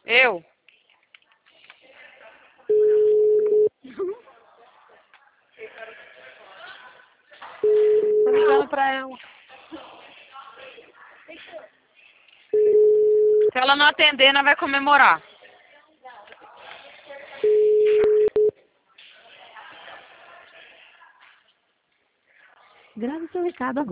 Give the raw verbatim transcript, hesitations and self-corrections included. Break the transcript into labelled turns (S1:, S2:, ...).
S1: Eu? Tô ligando pra ela. Se ela não atender, nós vai comemorar.
S2: Grave seu recado agora.